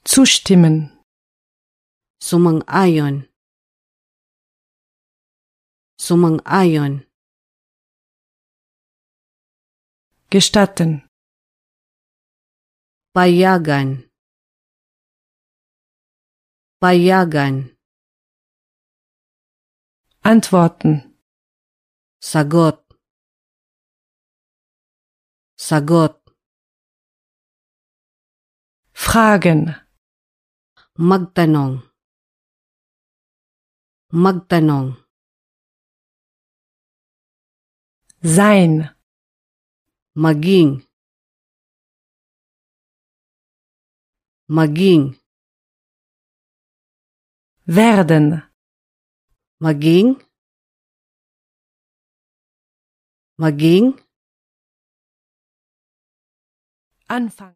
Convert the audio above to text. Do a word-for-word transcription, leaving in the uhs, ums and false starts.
Zustimmen. Sumang-ayon. Sumang-ayon. Gestatten. Payagan. Payagan. Antworten. Sagot. Sagot. Fragen. Magtanong. Magtanong. Sein. Maging. Maging. Werden. Maging. Maging. Anfang.